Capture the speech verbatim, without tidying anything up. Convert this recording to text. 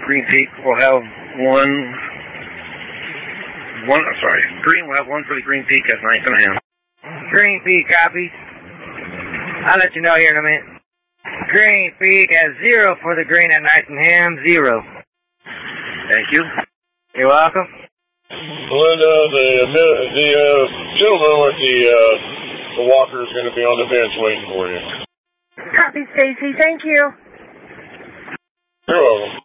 Green Peak will have one, one, sorry, Green will have one for the Green Peak at ninth and a half. Green Peak copies. I'll let you know here in a minute. Green Peak has zero for the green at Nightingham, zero. Thank you. You're welcome. Well, uh, the the uh, gentleman with the uh, the walker is going to be on the bench waiting for you. Copy, Stacy. Thank you. You're welcome.